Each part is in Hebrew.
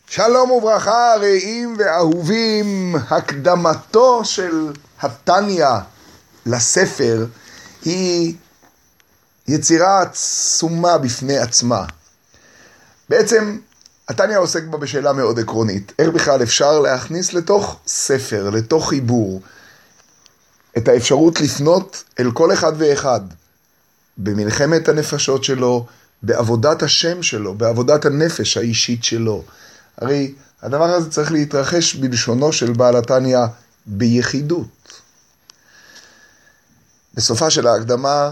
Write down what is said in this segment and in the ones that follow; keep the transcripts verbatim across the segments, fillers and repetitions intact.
שלום וברכה, רעים ואהובים. הקדמתו של התניא לספר היא יצירה עצומה בפני עצמה. בעצם התניא עוסק בה בשאלה מאוד עקרונית. איך בכלל אפשר להכניס לתוך ספר, לתוך חיבור, את האפשרות לפנות אל כל אחד ואחד במלחמת הנפשות שלו, בעבודת השם שלו, בעבודת הנפש האישית שלו. הרי הדבר הזה צריך להתרחש בלשונו של בעל התניא ביחידות. בסופה של ההקדמה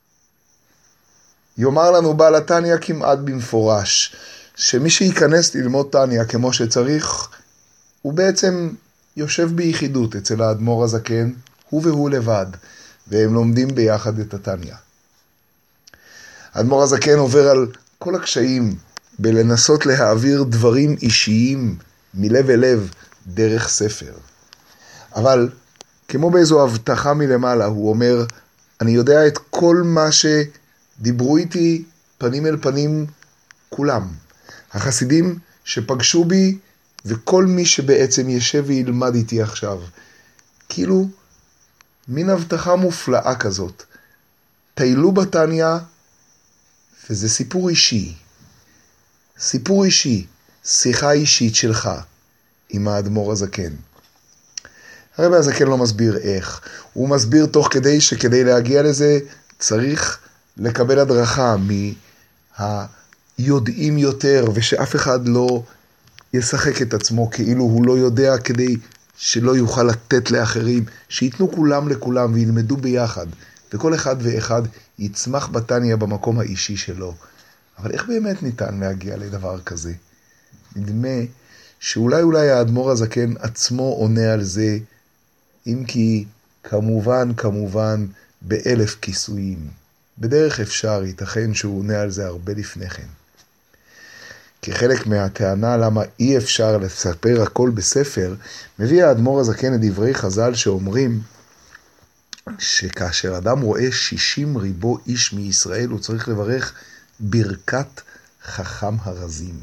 יאמר לנו בעל התניא כמעט במפורש, שמי שייכנס ללמוד תניא כמו שצריך, הוא בעצם יושב ביחידות אצל האדמו"ר הזקן, הוא והוא לבד, והם לומדים ביחד את התניא. האדמו"ר הזקן עובר על כל הקשיים בלנסות להעביר דברים אישיים מלב אל לב דרך ספר. אבל כמו באיזו הבטחה מלמעלה, הוא אומר, אני יודע את כל מה שדיברו איתי פנים אל פנים כולם. החסידים שפגשו בי וכל מי שבעצם ישב וילמד איתי עכשיו. כאילו מין הבטחה מופלאה כזאת. טיילו בתניא וזה סיפור אישי. סיפור אישי, שיחה אישית שלך עם האדמו"ר הזקן. הרב הזקן לא מסביר איך. הוא מסביר תוך כדי שכדי להגיע לזה צריך לקבל הדרכה מהיודעים יותר, ושאף אחד לא ישחק את עצמו כאילו הוא לא יודע, כדי שלא יוכל לתת לאחרים, שיתנו כולם לכולם וילמדו ביחד, וכל אחד ואחד יצמח בתניא במקום האישי שלו. אבל איך באמת ניתן להגיע לדבר כזה? נדמה שאולי אולי האדמו"ר הזקן עצמו עונה על זה, אם כי כמובן כמובן באלף כיסויים. בדרך אפשר ייתכן שהוא עונה על זה הרבה לפני כן. כחלק מהטענה למה אי אפשר לספר הכל בספר, מביא האדמו"ר הזקן את דברי חז"ל שאומרים שכאשר אדם רואה שישים ריבו איש מישראל, הוא צריך לברך ברכת חכם הרזים.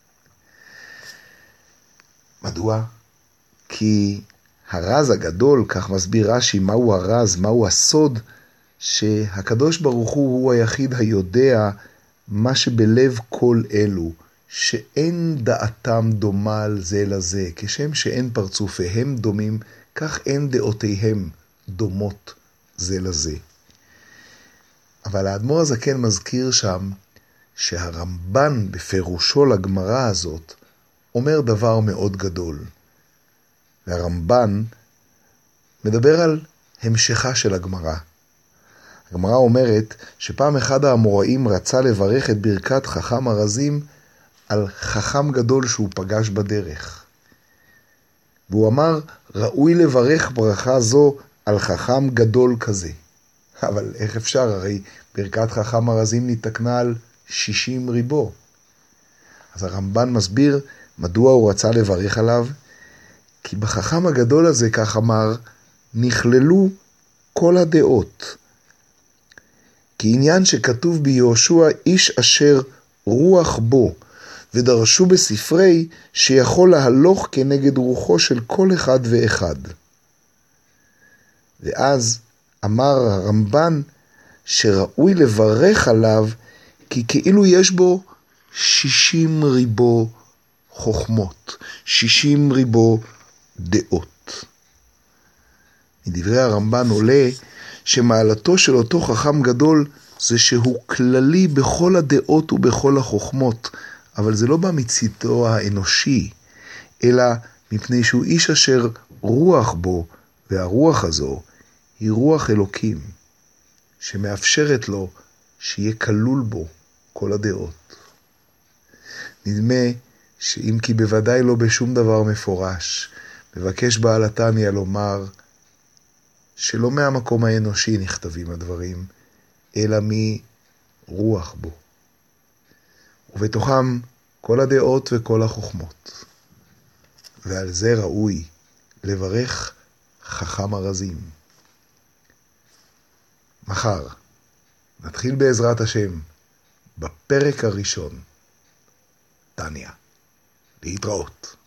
מדוע? כי הרז הגדול, כך מסביר רש"י, מהו הרז, מהו הסוד, שהקדוש ברוך הוא הוא היחיד היודע מה שבלב כל אלו, שאין דעתם דומה על זה לזה, כשם שאין פרצופיהם דומים, כך אין דעותיהם דומות זה לזה. אבל האדמו"ר הזקן מזכיר שם שהרמב"ן בפירושו לגמרא הזאת אומר דבר מאוד גדול. והרמב"ן מדבר על המשכה של הגמרא. הגמרא אומרת שפעם אחד האמוראים רצה לברך את ברכת חכם הרזים על חכם גדול שהוא פגש בדרך. והוא אמר, ראוי לברך ברכה זו על חכם גדול כזה. אבל איך אפשר? הרי ברכת חכם הרזים נתקנה על שישים ריבו. אז הרמב"ן מסביר מדוע הוא רצה לברך עליו, כי בחכם הגדול הזה, כך אמר, נכללו כל הדעות. כי עניין שכתוב ביהושע, איש אשר רוח בו, ודרשו בספרי שיכול להלוך כנגד רוחו של כל אחד ואחד. ואז אמר הרמב"ן שראוי לברך עליו, כי כאילו יש בו שישים ריבו חוכמות, שישים ריבו דעות. מדברי הרמב"ן עולה שמעלתו של אותו חכם גדול זה שהוא כללי בכל הדעות ובכל החוכמות, אבל זה לא בא מצידו האנושי, אלא מפני שהוא איש אשר רוח בו, והרוח הזו היא רוח אלוקים, שמאפשרת לו שיהיה כלול בו כל הדעות. נדמה שאם כי בוודאי לא בשום דבר מפורש, מבקש בעל התניא לומר שלא מהמקום האנושי נכתבים הדברים, אלא מרוח בו. ובתוכם כל הדעות וכל החוכמות. ועל זה ראוי לברך חכם הרזים. מחר נתחיל בעזרת השם בפרק הראשון, תניא. להתראות.